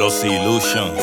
Los Illusions,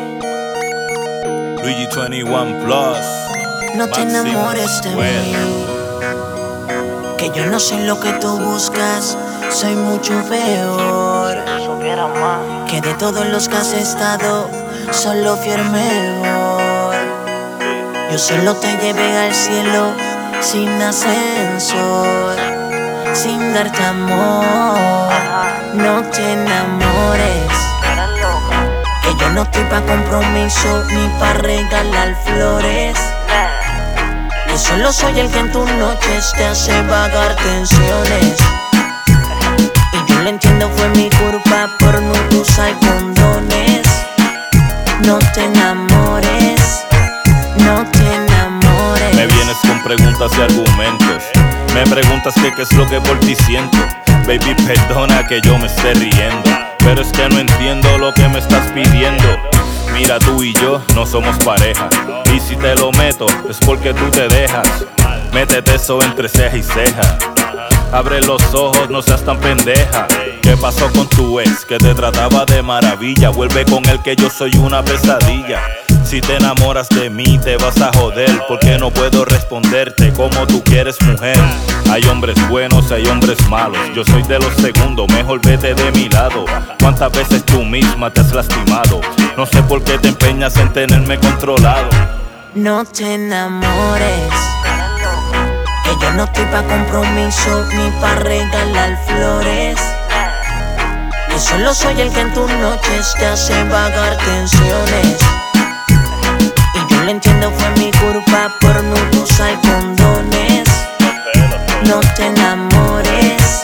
Luigi 21 Plus. No te enamores de mí, que yo no soy lo que tú buscas. Soy mucho peor que de todos los que has estado. Solo fui el mejor. Yo solo te llevé al cielo sin ascensor, sin darte amor. No te enamores, que yo no estoy pa' compromiso ni pa' regalar flores. Yo solo soy el que en tus noches te hace vagar tensiones. Y yo lo entiendo, fue mi culpa por no usar condones. No te enamores, no te enamores. Me vienes con preguntas y argumentos. Me preguntas que qué es lo que por ti siento. Baby, perdona que yo me esté riendo, pero es que no entiendo lo que me estás pidiendo. Mira, tú y yo no somos pareja, y si te lo meto es porque tú te dejas. Métete eso entre ceja y ceja. Abre los ojos, no seas tan pendeja. ¿Qué pasó con tu ex que te trataba de maravilla? Vuelve con él que yo soy una pesadilla. Si te enamoras de mí te vas a joder, porque no puedo responderte como tú quieres, mujer. Hay hombres buenos, hay hombres malos. Yo soy de los segundos, mejor vete de mi lado. ¿Cuántas veces tú misma te has lastimado? No sé por qué te empeñas en tenerme controlado. No te enamores, que yo no estoy pa' compromiso ni pa' regalar flores. Yo solo soy el que en tus noches te hace vagar tensiones. Y yo lo entiendo, fue mi culpa por no usar condones. No te enamores.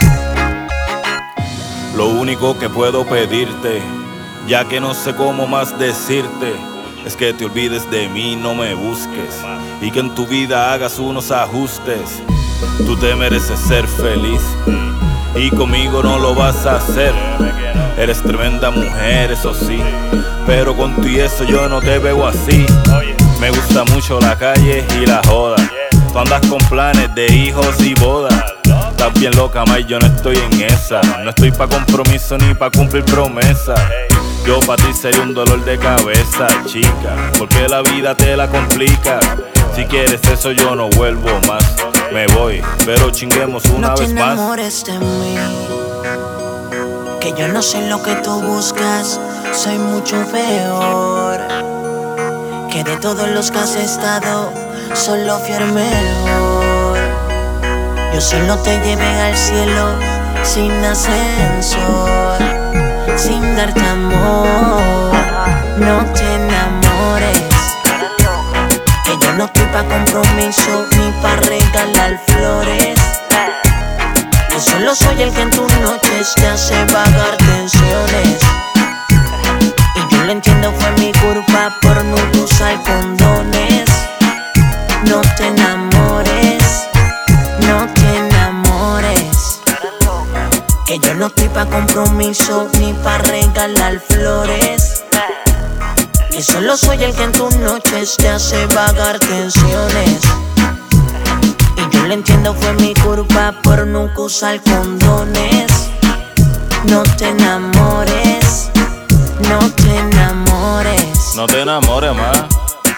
Lo único que puedo pedirte, ya que no sé cómo más decirte, es que te olvides de mí, no me busques, y que en tu vida hagas unos ajustes. Tú te mereces ser feliz, y conmigo no lo vas a hacer. Eres tremenda mujer, eso sí, pero con tú y eso yo no te veo así. Me gusta mucho la calle y la joda. Tú andas con planes de hijos y bodas. Estás bien loca, ma, y yo no estoy en esa. No estoy pa' compromiso ni pa' cumplir promesas. Yo pa' ti sería un dolor de cabeza, chica, porque la vida te la complica. Si quieres eso yo no vuelvo más. Me voy, pero chinguemos una vez más. No te enamores de mí, que yo no soy lo que tú buscas. Soy mucho peor que de todos los que has estado. Solo fui el mejor. Yo solo te llevé al cielo sin ascensor, sin darte amor. No te enamores, que yo no estoy pa' compromiso ni pa' regalar flores. Yo solo soy el que en tus noches te hace vagar tensiones. Y yo lo entiendo, fue mi culpa por no usar condones. No te enamores, no te enamores, que yo no estoy pa' compromiso ni pa' regalar flores. Yo solo soy el que en tus noches te hace vagar tensiones. Y yo lo entiendo, fue mi culpa por nunca usar condones. No te enamores, no te enamores. No te enamores más.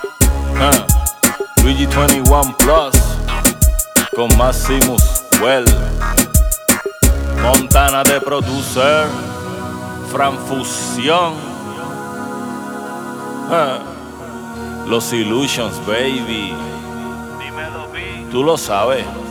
Luigi 21 Plus con Maximus Well, Montana de producer, Fran Fusión. Los Illusions, baby. Tú lo sabes.